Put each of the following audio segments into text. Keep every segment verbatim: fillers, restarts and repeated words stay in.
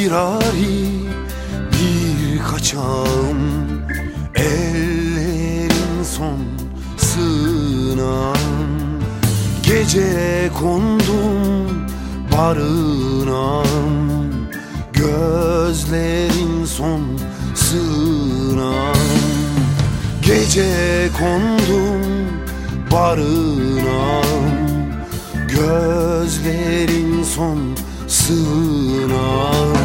firari bir kaçağım, ellerin son sığınağım. Gece kondum barınağım, gözlerin son sığınağım. Gece kondum barınağım, gözlerin son sığınağım.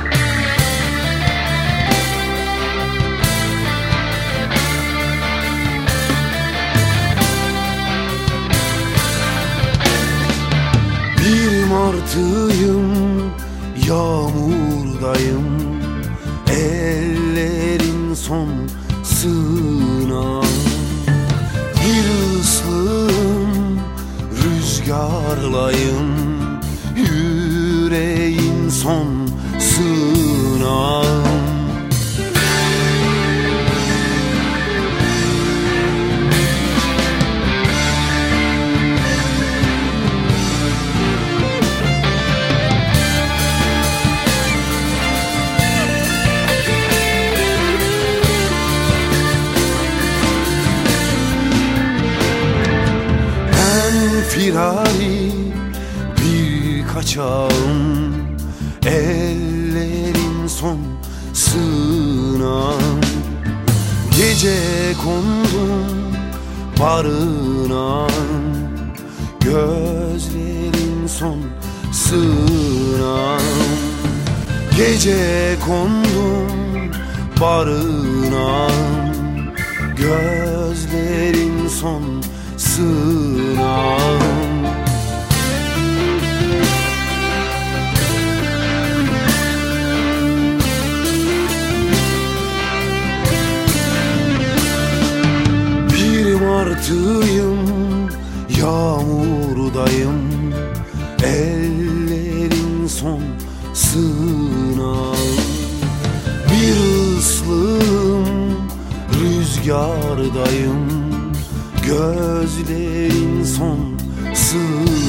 Bir martıyım, yağmurdayım, ellerin son sığınağım. Bir ıslığım, rüzgarlayım, yüreğin son sığınağım. Firari bir kaçağım, ellerin son sığınağım. Gece kondum barınağım, gözlerin son sığınağım. Gece kondum barınağım, gözlerin son sığınağım. Bir martıyım, yağmurdayım, ellerin son sığınağım. Bir ıslığım, rüzgardayım, gözlerin son sığınağım.